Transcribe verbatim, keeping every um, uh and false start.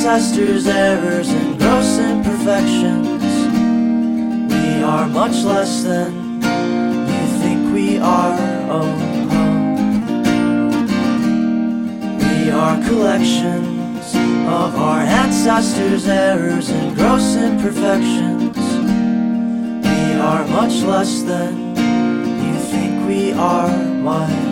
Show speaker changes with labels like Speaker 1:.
Speaker 1: ancestors' errors and gross imperfections. We are much less than you think we are, oh, oh. We are collections of our ancestors' errors and gross imperfections. We are much less than you think we are, my